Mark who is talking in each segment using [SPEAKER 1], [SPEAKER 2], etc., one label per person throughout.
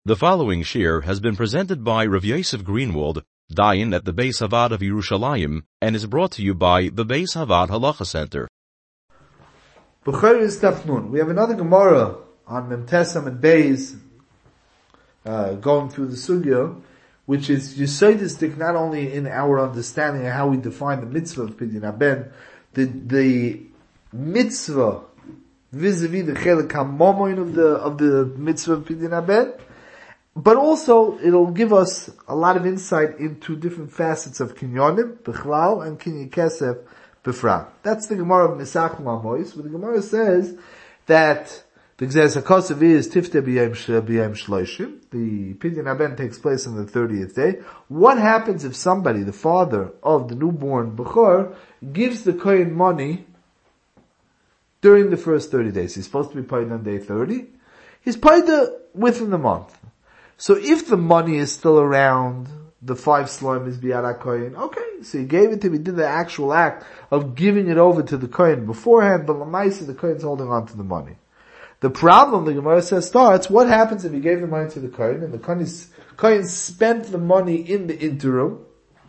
[SPEAKER 1] The following shir has been presented by Rav Yosef Greenwald, Dayan at the Beis Havad of Yerushalayim, and is brought to you by the Beis Havad Halacha Center.
[SPEAKER 2] B'chayr Tafnun. We have another Gemara on Memtesam and Beis, going through the sugya, which is yesodistic not only in our understanding of how we define the mitzvah of Pidyon Haben, the mitzvah vis-a-vis the chelik hamomoin of the mitzvah of Pidyon Haben, but also it'll give us a lot of insight into different facets of kinyonim, bichlal, and kinyan kesef, b'frat. That's the Gemara of Nesach Lamois, where the Gemara says that the Gzeres HaKosav is Tifte b'yem shloshim. The Pidyon Haben takes place on the 30th day. What happens if somebody, the father of the newborn Bechor, gives the Kohen money during the first 30 days? He's supposed to be paid on day 30. He's paid within the month. So if the money is still around, the 5 slime is biyad HaKohen, okay, so he gave it to him, he did the actual act of giving it over to the Kohen beforehand, but Lamaisa, the Kohen's holding on to the money. The problem, the Gemara says, starts, what happens if he gave the money to the Kohen, and the Kohen spent the money in the interim?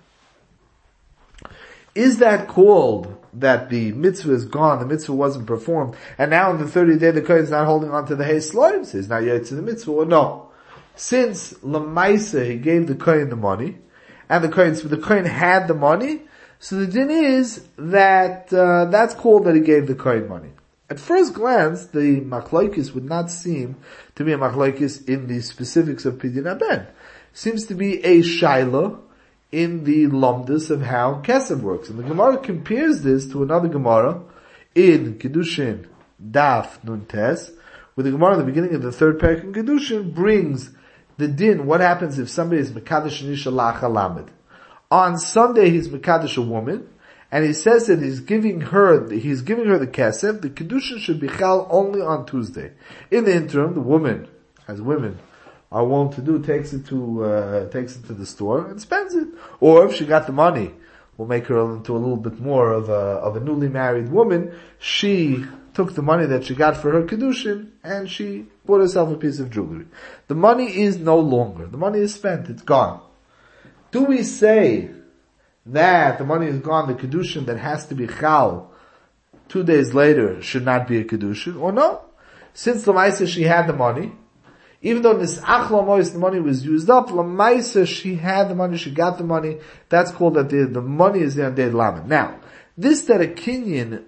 [SPEAKER 2] Is that called that the mitzvah is gone, the mitzvah wasn't performed, and now in the 30th day the Kohen is not holding on to the hay slime, so he's not yet to the mitzvah, or no? Since Lamaisa, he gave the Kohen the money, and the Kohen had the money, so the din is that, that's called that he gave the Kohen money. At first glance, the machlokes would not seem to be a machlokes in the specifics of Pidyon Haben. Seems to be a shaila in the lomdus of how kesef works. And the Gemara compares this to another Gemara in Kedushin Daf Nun Tes, where the Gemara at the beginning of the third parak in Kedushin brings the din, what happens if somebody is Mekadosh Nisha Lacha Lamed. On Sunday he's Mekadosh a woman, and he says that he's giving her the kesef. The Kedushin should be chal only on Tuesday. In the interim, the woman, as women are wont to do, takes it to the store and spends it. Or if she got the money, we'll make her into a little bit more of a newly married woman. She took the money that she got for her Kedushin and she bought herself a piece of jewelry. The money is no longer. The money is spent. It's gone. Do we say that the money is gone, the Kedushin that has to be chal 2 days later should not be a Kedushin, or no? Since Lamaisa she had the money, even though Nisach Lamois the money was used up, Lamaisa she had the money, she got the money, that's called that the money is there on Day Lamed. Now, this that a kinyan,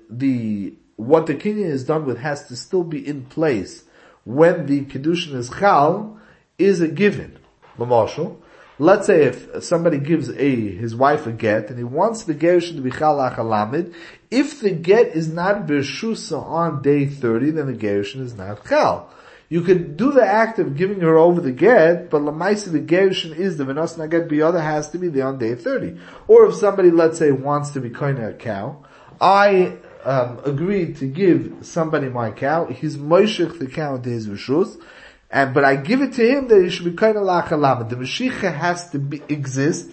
[SPEAKER 2] what the kinyan is done with has to still be in place when the Kedushin is chal is a given. L'mashal, let's say if somebody gives his wife a get and he wants the gerushin to be chal lamed, if the get is not b'shusa on day 30, then the gerushin is not chal. You could do the act of giving her over the get, but lamaisa the gerushin is the v'nos naget b'yoda has to be there on day 30. Or if somebody, let's say, wants to be koine a cow, I agreed to give somebody my cow, he's moishech the cow into his rishus, but I give it to him that he should be kind of lachalam. The Mashiach has to exist,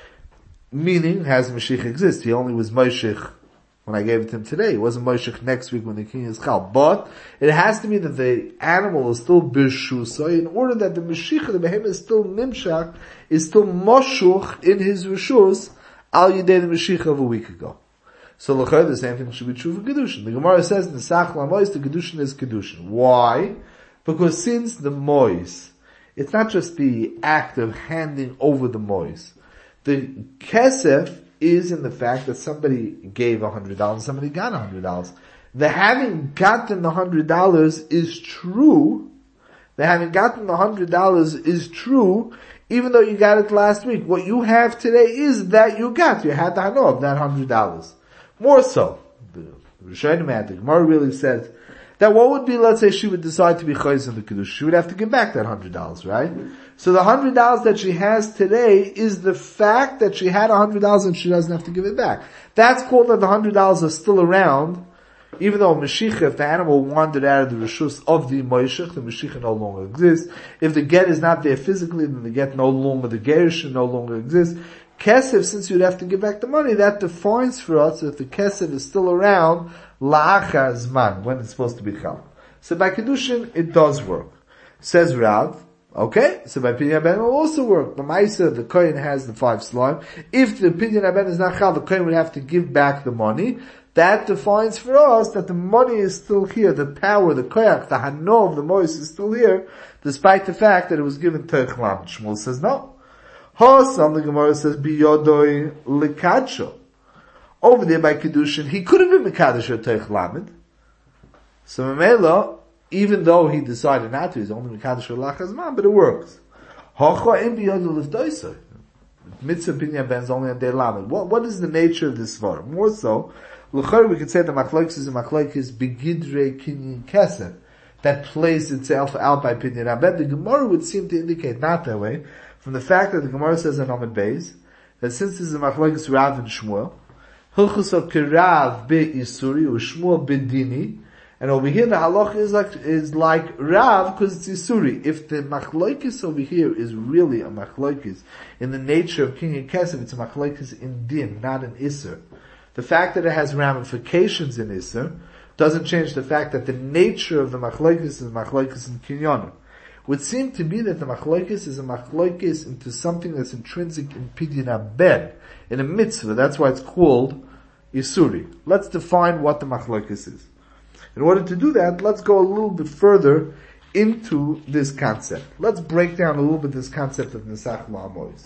[SPEAKER 2] meaning has Mashiach exist. He only was Moshech when I gave it to him today. He wasn't Moshech next week when the king is chal. But it has to be that the animal is still b'shusa in order that the Mashiach, the behemoth is still nimshach, is still moshuch in his rishus al yidei the Mashiach of a week ago. So l'chayr, the same thing should be true for Kedushin. The Gemara says in the Sach Lamois, the Kedushin is Kedushin. Why? Because since the mois, it's not just the act of handing over the mois. The kesef is in the fact that somebody gave $100, somebody got $100. The having gotten the $100 is true. The having gotten the $100 is true, even though you got it last week. What you have today is that you had the hano of that $100. More so, the Rishonim had, the Gemara really says, that what would be, let's say she would decide to be chayz in the Kiddush, she would have to give back that $100, right? So the $100 that she has today is the fact that she had $100 and she doesn't have to give it back. That's called that the $100 are still around, even though Mashiach, if the animal wandered out of the rishus of the Moshech, the Mashiach no longer exists. If the get is not there physically, then the get no longer, the gerushin no longer exists. Kesef, since you'd have to give back the money, that defines for us that the kesef is still around la'achar zman, when it's supposed to be chal. So by Kedushin, it does work. Says Rav, Okay, so by Pinyan Ben will also work. The Maisa, the Kohen has the 5 slime. If the Pinyan Ben is not Chal, the Kohen would have to give back the money. That defines for us that the money is still here, the power, the koyach, the hano of the mois is still here, despite the fact that it was given to Echlam. Shmuel says no. Hosam, the Gemara says, biyodoi likacho. Over there by Kedushin, he could have been Mekadosh or Teich Lamed. So Mamela, even though he decided not to, he's only Mekadosh or Lachazman, but it works. Hocha im biyodoi lifdoisoi. Mitzvah Binyan Ben is only on Day Lamed. What is the nature of this svara? More so, l'chor we could say the machlokes is a machlokes begidrei kinyan kesef that plays itself out by Pinyan Abed. The Gemara would seem to indicate not that way, from the fact that the Gemara says in Amud Beis, that since this is a machlokes Rav and Shmuel, hilchus kerav be-isuri or Shmuel be-dini, and over here the halach is like Rav because it's Isuri. If the machlokes over here is really a machlokes in the nature of kinyan kesef, it's a machlokes in din, not an isur. The fact that it has ramifications in Isser doesn't change the fact that the nature of the machlokes is machlokes in Kinyon. Would seem to be that the machlokes is a machlokes into something that's intrinsic in Pidyon Abed, in a mitzvah. That's why it's called Isuri. Let's define what the machlokes is. In order to do that, let's go a little bit further into this concept. Let's break down a little bit this concept of Nesach La'amois.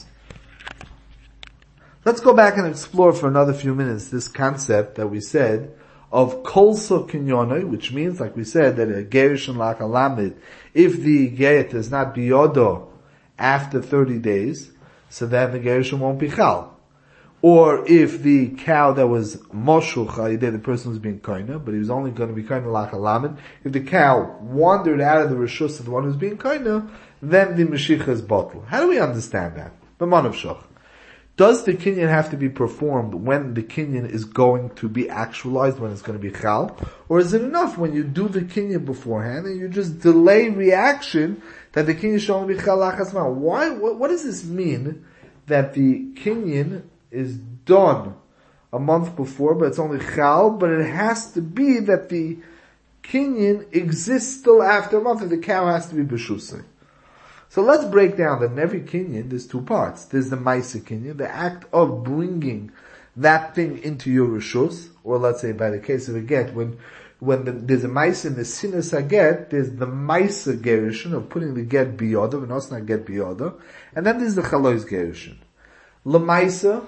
[SPEAKER 2] Let's go back and explore for another few minutes this concept that we said of kolso kinyonoi, which means, like we said, that a gerish and lach alamid, if the geret is not biyodo after 30 days, so then the gerish won't be chal. Or if the cow that was moshuch, the person was being koina, but he was only going to be koina lach alamid, if the cow wandered out of the rishus of the one who's being koina, then the meshicha is bottle. How do we understand that? B'manav shoch. Does the kinyan have to be performed when the kinyan is going to be actualized, when it's going to be chal? Or is it enough when you do the kinyan beforehand and you just delay reaction that the kinyan should only be chal lachasman? Why, what does this mean that the kinyan is done a month before, but it's only chal, but it has to be that the kinyan exists still after a month and the cow has to be b'shusay? So let's break down that in every kinyan there's 2 parts. There's the Maisa kinyan, the act of bringing that thing into your rishus, or let's say by the case of a get, when there's a Maisa in the sinas haget, there's the Maisa gerushin of putting the get biyoda, and also not get biyoda, and then there's the chalois gerushin. L'maisa,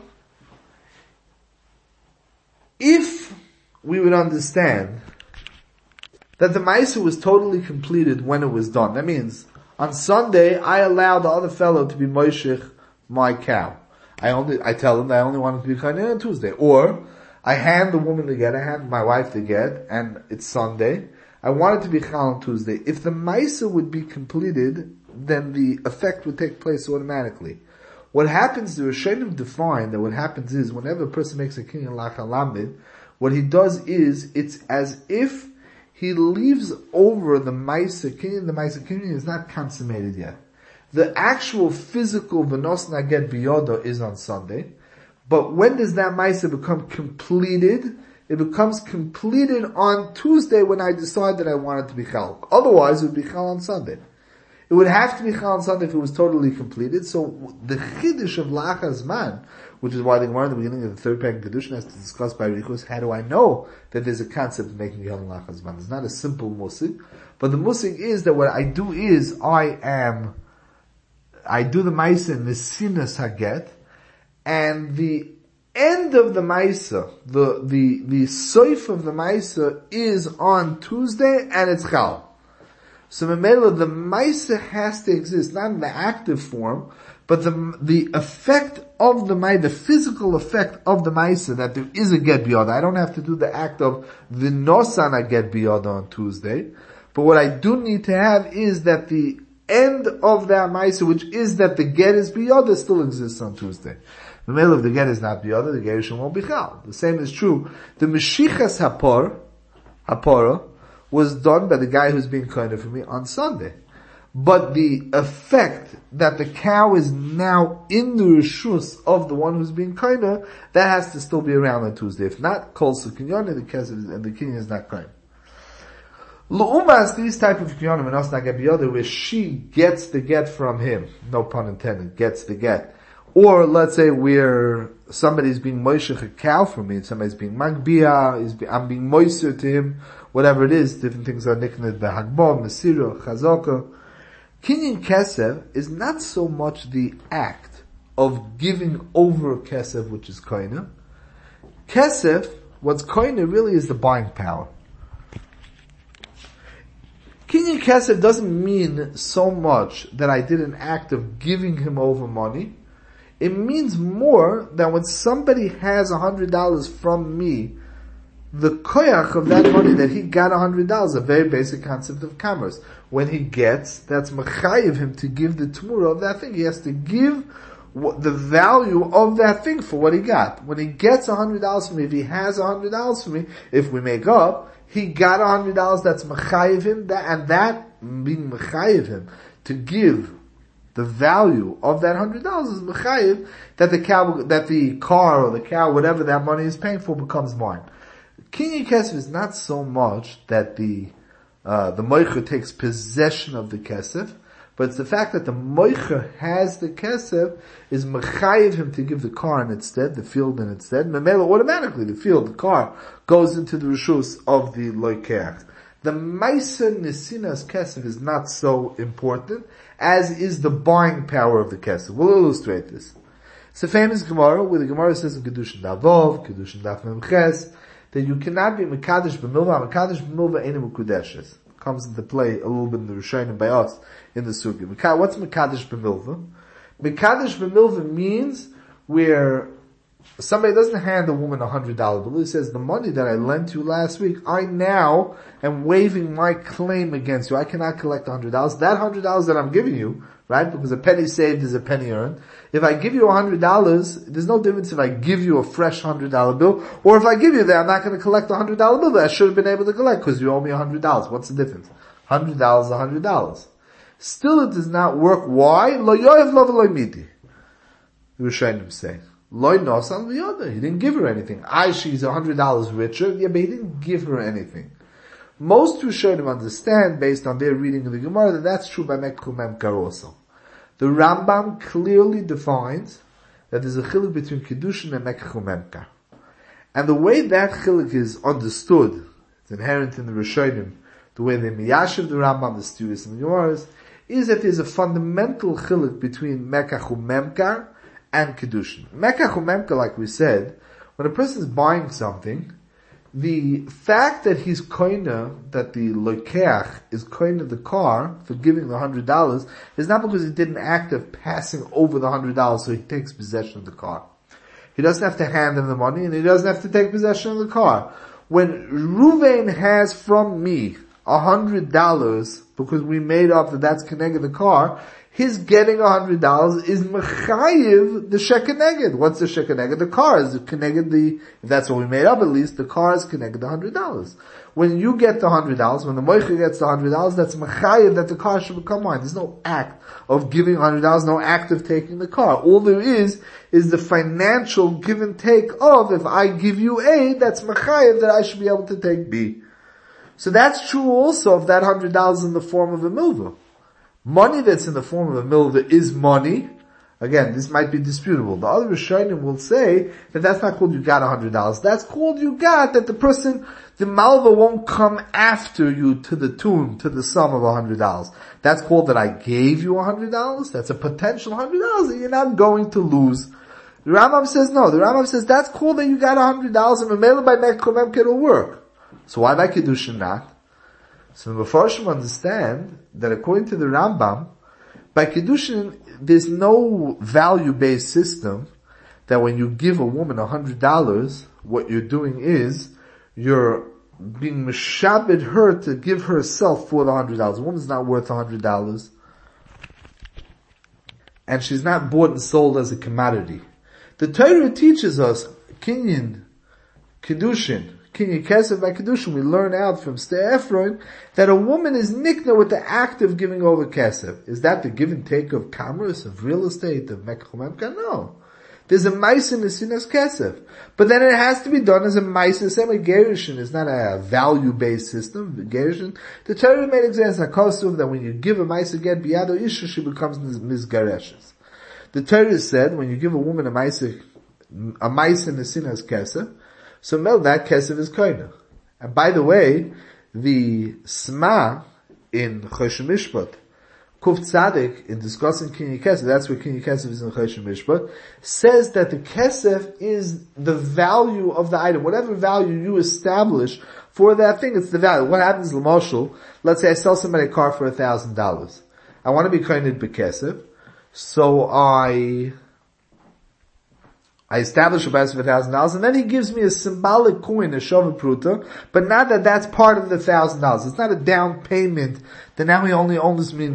[SPEAKER 2] if we would understand that the Maisa was totally completed when it was done, that means on Sunday, I allow the other fellow to be moishich my cow. I tell him that I only want him to be kind on Tuesday. Or, I hand the woman the get, I hand my wife the get, and it's Sunday. I want it to be chal on Tuesday. If the Maisa would be completed, then the effect would take place automatically. What happens, the Rishonim define that what happens is, whenever a person makes a kinyan lach halamid, what he does is, it's as if he leaves over the Maisa Kinyan. The Maisa Kinyan is not consummated yet. The actual physical V'nos Naget Biyodo is on Sunday. But when does that Maisa become completed? It becomes completed on Tuesday when I decide that I want it to be Chal. Otherwise, it would be Chal on Sunday. It would have to be Chal on Sunday if it was totally completed. So the Chiddush of Lachas Man, which is why the Gemara in the beginning of the 3rd parak in Kedushin has to discuss by Richus, how do I know that there's a concept of making Yom Lachas Man? It's not a simple musig, but the musig is that what I do is, I do the Maisa in the Sinas Haget, and the end of the Maisa, the soif of the Maisa is on Tuesday, and it's Chal. So Memela, the Maisa has to exist, not in the active form, but the effect of the physical effect of the Maisa, that there is a get biyada. I don't have to do the act of the nosan I get biyada on Tuesday, but what I do need to have is that the end of that Maisa, which is that the get is biyada, still exists on Tuesday. The middle of the get is not biyada, the gerushin won't be chal. The same is true. The meshichas hapara, was done by the guy who's being kind for me on Sunday. But the effect that the cow is now in the rishus of the one who's being kind, that has to still be around on Tuesday. If not, kol su kinyon, and the kinyon is not kind. L'umas, these type of kyonim, and us not get biyada, where she gets the get from him, no pun intended, gets the get. Or let's say where somebody's being moishech a cow from me, somebody's being magbia, I'm being moiser to him, whatever it is, different things are nicknamed behagbah, mesira, chazaka. Kinyan kesef is not so much the act of giving over kesef, which is koina. Kesef, what's koina really is the buying power. Kinyan kesef doesn't mean so much that I did an act of giving him over money. It means more that when somebody has $100 from me, the koyach of that money that he got $100, a very basic concept of commerce. When he gets, that's mechayiv him to give the tumura of that thing. He has to give the value of that thing for what he got. When he gets $100 from me, if he has $100 from me, if we make up, he got $100, that's mechayiv him, and that being mechayiv him to give the value of that $100 is mechayiv that the car or the cow, whatever that money is paying for, becomes mine. Kinyan kesef is not so much that the moicher takes possession of the kesef, but it's the fact that the moicher has the kesef is mechayiv him to give the car in its stead, the field in its stead. Memela, automatically the field, the car, goes into the rishus of the loikeach. The Maisa Nesinas Kesef is not so important, as is the buying power of the Kesef. We'll illustrate this. It's a famous Gemara, where the Gemara says in Kedushin Davov, Kedushin Daf Memches, that you cannot be Mekadesh B'milva, Mekadesh B'milva Einu Mekudeshes. Comes into play a little bit in the Rishonim by us, in the Sugi. What's Mekadesh B'milva? Mekadesh B'milva means where somebody doesn't hand a woman $100 bill. He says, the money that I lent you last week, I now am waiving my claim against you. I cannot collect $100. That $100 that I'm giving you, right? Because a penny saved is a penny earned. If I give you $100, there's no difference if I give you a fresh $100 bill, or if I give you that, I'm not going to collect a $100 bill that I should have been able to collect because you owe me $100. What's the difference? $100 is $100. Still it does not work. Why? Lo yoyev lo v'lo midi. The Rishonim say. Loy nosan v'yoda. He didn't give her anything. She's $100 richer. Yeah, but he didn't give her anything. Most Rishonim understand, based on their reading of the Gemara, that that's true by Mekhu Memkar also. The Rambam clearly defines that there's a chiluk between Kedushin and Mekhu Memkar. And the way that chiluk is understood, it's inherent in the Rishonim, the way they miyashiv the Rambam, the students in the Gemaras, is that there's a fundamental chiluk between Mekachu Memkar and Kedushin. Mekachu Memkar, like we said, when a person is buying something, the fact that he's koina, that the lokeach is koina the car for giving the $100 is not because he did an act of passing over the $100 so he takes possession of the car. He doesn't have to hand him the money and he doesn't have to take possession of the car. When Ruvain has from me $100 because we made up that that's connected the car, his getting $100 is mechayiv the shekeneged. What's the shekeneged? The car is connected if that's what we made up at least, the car is connected the $100. When you get the $100, when the moicher gets the $100, that's mechayiv that the car should become mine. There's no act of giving $100, no act of taking the car. All there is the financial give and take of, if I give you A, that's mechayiv that I should be able to take B. So that's true also of that $100 in the form of a milva. Money that's in the form of a milva is money. Again, this might be disputable. The other Rishonim will say that that's not called you got $100. That's called you got that the malva won't come after you to the tune, to the sum of $100. That's called that I gave you $100. That's a potential $100 that you're not going to lose. The Rambam says no. The Rambam says that's called that you got $100 and Mamela by Mekhu Memkar will work. So why by Kedushin not? So the Mefarshim understand that according to the Rambam, by Kedushin, there's no value-based system that when you give a woman $100, what you're doing is, you're being mishabed her to give herself for the $100. A woman's not worth $100. And she's not bought and sold as a commodity. The Torah teaches us, Kinyan, Kedushin, Kinyan Kesef by Kedushin, we learn out from Stei Ephron that a woman is nikna with the act of giving over Kesef. Is that the give and take of commerce, of real estate, of Mekhu Memkar? No. There's a Maisa Nesinas Kesef. But then it has to be done as a Maisa. Same like Gerushin is not a value-based system. Gerushin, the Torah made examples like Kosuv that when you give a Maisa get Biyado Isha, she becomes Mizgareshes. The Torah said when you give a woman a Maisa Nesinas Kesef, so mel that Kesef is Koina. And by the way, the Sma in Choshen Mishpat, Kuf Tzadik, in discussing Kinyan Kesef, that's where Kinyan Kesef is in Choshen Mishpat, says that the Kesef is the value of the item. Whatever value you establish for that thing, it's the value. What happens, L'moshel, let's say I sell somebody a car for $1,000. I want to be Koined B'Kesef, so I establish a price of $1,000, and then he gives me a symbolic coin, a Shova Pruta, but not that that's part of the $1,000. It's not a down payment that now he only owes me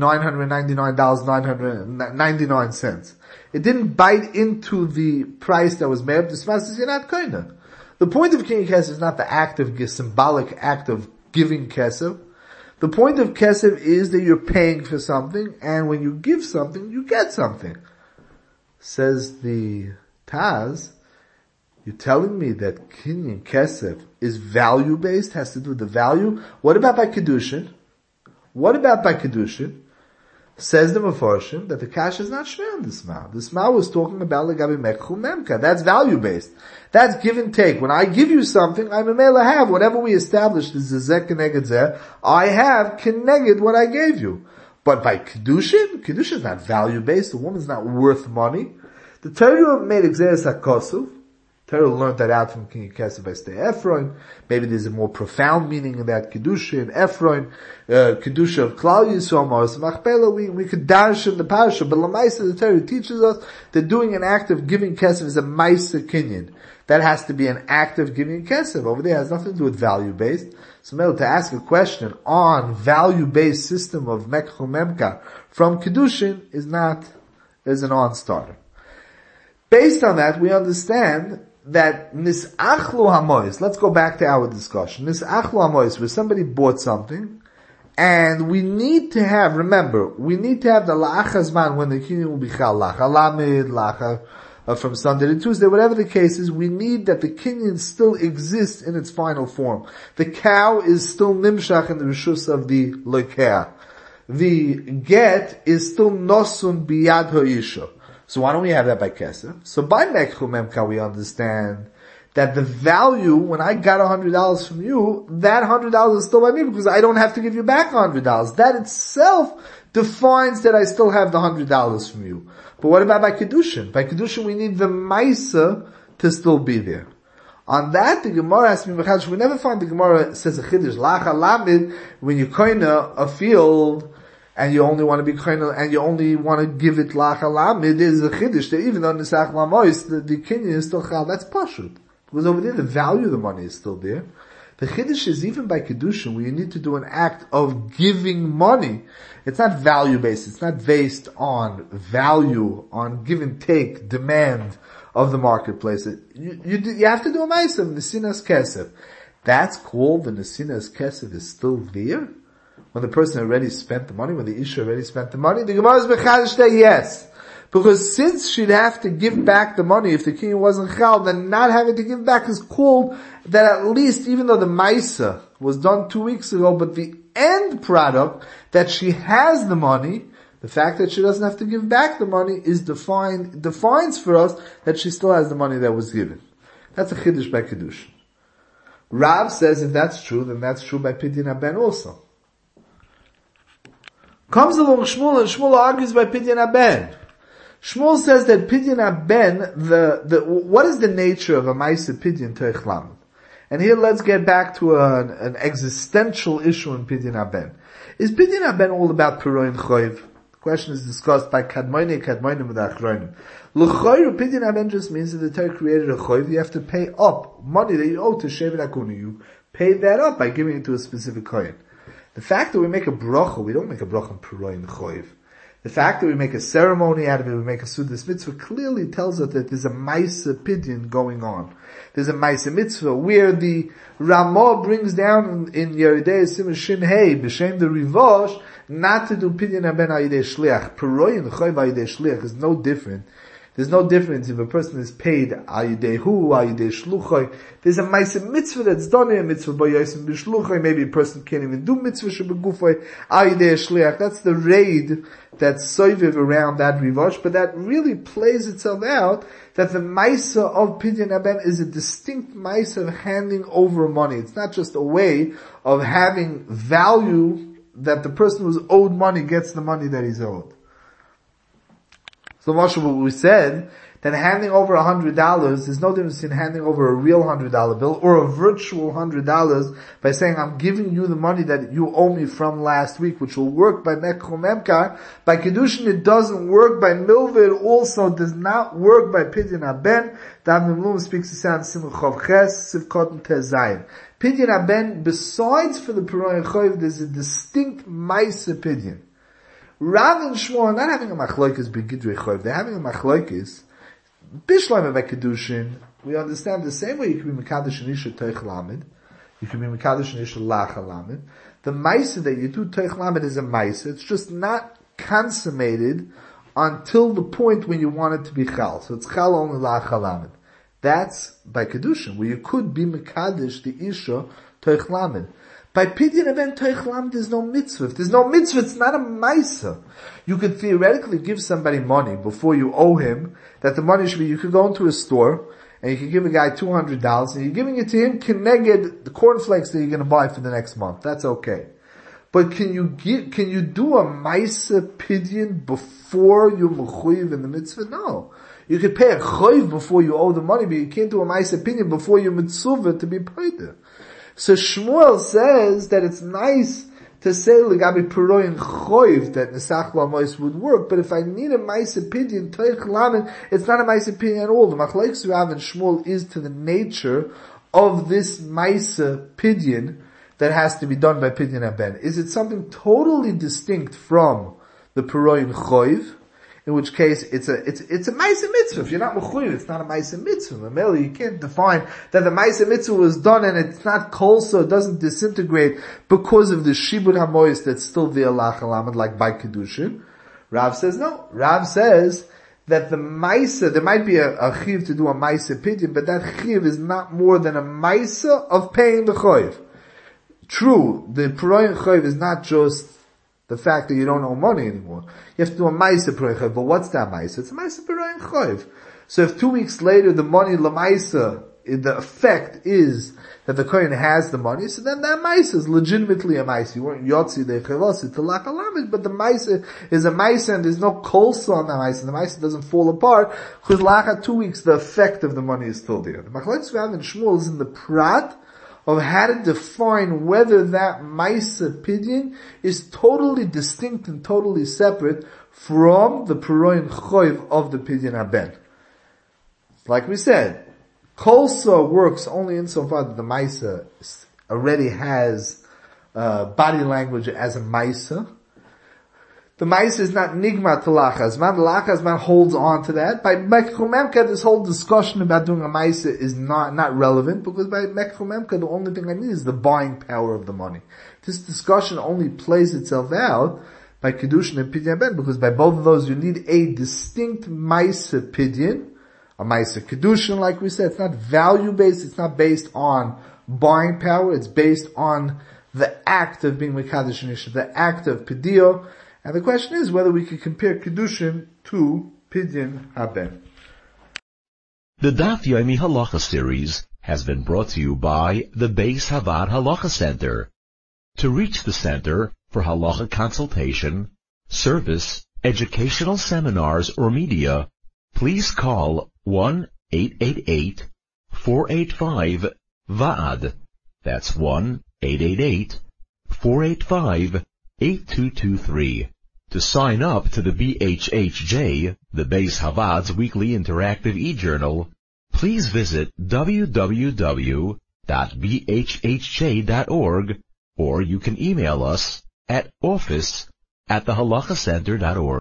[SPEAKER 2] $999.99. It didn't bite into the price that was made. The Smas says you're not koina. The point of Kinyan Kesef is not the symbolic act of giving Kesef. The point of Kesef is that you're paying for something, and when you give something, you get something. Says the Taz, you're telling me that Kinyan Kesef is value-based, has to do with the value? What about by Kedushin? Says the Mefarshim that the Kash is not shver on the Sma. The Sma was talking about Legabi Mekchu Memka. That's value-based. That's give and take. When I give you something, I'm a mele have. Whatever we established is Zeh Keneged Zeh, I have Keneged what I gave you. But by Kedushin is not value-based. The woman's not worth money. The Torah made Exeris HaKosuv. Torah learned that out from Kinyan Kesef by Stei Ephron. Maybe there's a more profound meaning in that Kedusha in Ephron, Kedusha of Klal Yisrael, Maros Machpelah. We could dash in the parasha, but Lamaisa, the Torah teaches us that doing an act of giving Kesef is a Maisa Kinyan. That has to be an act of giving Kesef. Over there it has nothing to do with value-based. So to ask a question on value-based system of Mekchu Memka from Kedushin is a non-starter. Based on that, we understand that Nis'achlu Hamois, let's go back to our discussion. Nis'achlu Hamois, where somebody bought something, and we need to have the La'achazman when the kinyan will be Chal, Lacha Lamid, Lacha from Sunday to Tuesday, whatever the case is, we need that the kinyan still exists in its final form. The cow is still Nimshach in the Rishus of the Lekeh. The get is still Nosun Biyad Ha'isha. So why don't we have that by Kesef? So by Mekchu Memka we understand that the value, when I got $100 from you, that $100 is still by me because I don't have to give you back $100. That itself defines that I still have the $100 from you. But what about by Kedushin? By Kedushin we need the Maisa to still be there. On that, the Gemara asks me, we never find the Gemara says a Chiddush, Lacha Lamid, when you koina a field, and you only want to be koinel, and you only want to give it Lacha Lamid, there's a Chiddush that even on Nisach Lamois, the kinyan is still Chal. That's Pashut. Because over there, the value of the money is still there. The Chiddush is even by Kedushin, where you need to do an act of giving money. It's not value-based. It's not based on value, on give and take, demand of the marketplace. You have to do a Ma'aseh, Nesinas Kesef. That's called the Nesinas Kesef is still there? When the person already spent the money, when the Isha already spent the money, the Gemara is Bechadish that yes. Because since she'd have to give back the money if the king wasn't Chal, then not having to give back is called that at least, even though the Maisa was done 2 weeks ago, but the end product, that she has the money, the fact that she doesn't have to give back the money is defines for us that she still has the money that was given. That's a Chiddush by Kedushin. Rav says if that's true, then that's true by Pidyon Haben also. Comes along Shmuel, and Shmuel argues by Pidyon Haben. Shmuel says that Pidyon Haben, what is the nature of a Maisa Pidyon Teich Lamed? And here let's get back to an existential issue in Pidyon Haben. Is Pidyon Haben all about Piroin Choiv? The question is discussed by Kadmonim with Achronim. L'choyru Pidyon Haben just means that the Torah created a Choiv, you have to pay up money that you owe to Shevet HaKunu. You pay that up by giving it to a specific Kohen. The fact that we make a bracha, we don't make a bracha on Piroin Choiv. The fact that we make a ceremony out of it, we make a Sudas Mitzvah, clearly tells us that there's a Maisa Pidyon going on. There's a Maisa Mitzvah, where the Ramah brings down in Yeridei Simon Shin Hei, B'Shem the Rivosh, not to do Pidyon Haben Ayidei Shliach. Piroin Choiv Ayidei Shliach is no different There's no difference if a person is paid ayidei hu, ayidei shluchai. There's a ma'aseh mitzvah that's done here, mitzvah b'yosim b'shluchai. Maybe a person can't even do mitzvah shebegufai, ayidei shliach. That's the raid that's soiviv around that rivosh, but that really plays itself out that the ma'aseh of Pidyon Haben is a distinct ma'aseh of handing over money. It's not just a way of having value that the person who's owed money gets the money that he's owed. So Moshe, what we said, that handing over $100, there's no difference in handing over a real $100 bill or a virtual $100 by saying, I'm giving you the money that you owe me from last week, which will work by Mekho Memkar. By Kedushin it doesn't work, by Milva it also does not work, by Pidyon Haben. The Avnei Maluma speaks to sound Simon Chav Ches, Sivkot Tezayin. Pidyon Haben, besides for the Piroi Choiv, there's a distinct Maisa Pidyon. Rav and Shmuel are not having a machlokes begidrei choiv. They're having a machlokes bishleim of kedushin. We understand the same way you can be mekadosh and isha toich lamed. You can be mekadosh and isha lacha lamed. The ma'aseh that you do toich lamed is a ma'aseh. It's just not consummated until the point when you want it to be chal. So it's chal only lacha lamed. That's by kedushin, where you could be mekadosh the isha toich lamed. By Pidyon Haben Toich Lamed, there's no mitzvah. If there's no mitzvah, it's not a ma'aseh. You could theoretically give somebody money before you owe him, that the money should be, you could go into a store, and you could give a guy $200, and you're giving it to him, keneged the cornflakes that you're gonna buy for the next month. That's okay. But can you do a ma'aseh Pidyon before you're mechuyev in the mitzvah? No. You could pay a choiv before you owe the money, but you can't do a ma'aseh Pidyon before you're mitzvah to be paid. So Shmuel says that it's nice to say legabi piroyin choiv that nesach lamois would work, but if I need a ma'aseh Pidyon toich lamed, it's not a ma'aseh Pidyon at all. The machlokes Rav and Shmuel is to the nature of this ma'aseh Pidyon that has to be done by Pidyon Haben. Is it something totally distinct from the piroyin choiv? In which case, it's a ma'aseh mitzvah. If you're not mechuyev, it's not a ma'aseh mitzvah. Mameli, you can't define that the ma'aseh mitzvah was done and it's not kol, so it doesn't disintegrate because of the shibud hamois that's still the alach alamed, like by kedushin. Rav says no. Rav says that the ma'aseh, there might be a chiv to do a ma'aseh Pidyon, but that chiv is not more than a ma'aseh of paying the choiv. True, the piroyin choiv is not just the fact that you don't owe money anymore. You have to do a ma'aseh piroyin choiv. But what's that ma'aseh? It's a ma'aseh piroyin choiv. So if 2 weeks later the money l'ma'aseh, the effect is that the kohen has the money, so then that ma'aseh is legitimately a ma'aseh. You weren't yotzi de'chevosi to lach alamed, but the ma'aseh is a ma'aseh and there's no kolsa on the ma'aseh. The ma'aseh doesn't fall apart because lacha 2 weeks the effect of the money is still there. The machlokes Rav and Shmuel is in the prat of how to define whether that ma'aseh Pidyon is totally distinct and totally separate from the piroyin choiv of the Pidyon Haben. Like we said, kolsa works only insofar that the ma'aseh already has body language as a ma'aseh. The ma'aseh is not nigma to lachazman. The lachazman holds on to that. By Mekho Memkar, this whole discussion about doing a ma'aseh is not relevant, because by Mekho Memkar, the only thing I need is the buying power of the money. This discussion only plays itself out by Kedushin and Pidyon Haben, because by both of those you need a distinct ma'aseh Pidyon, a ma'aseh Kedushin, like we said. It's not value-based, it's not based on buying power, it's based on the act of being Mekadosh and Isha, the act of Pidio. And the question is whether we can compare Kedushin to Pidyon Haben.
[SPEAKER 1] The Daf Yomi Halacha series has been brought to you by the Beis Havad Halacha Center. To reach the center for halacha consultation, service, educational seminars, or media, please call 1-888-485-VAAD. That's 1-888-485-8223. To sign up to the BHHJ, the Beis Havad's weekly interactive e-journal, please visit www.bhhj.org, or you can email us at office@thehalachacenter.org.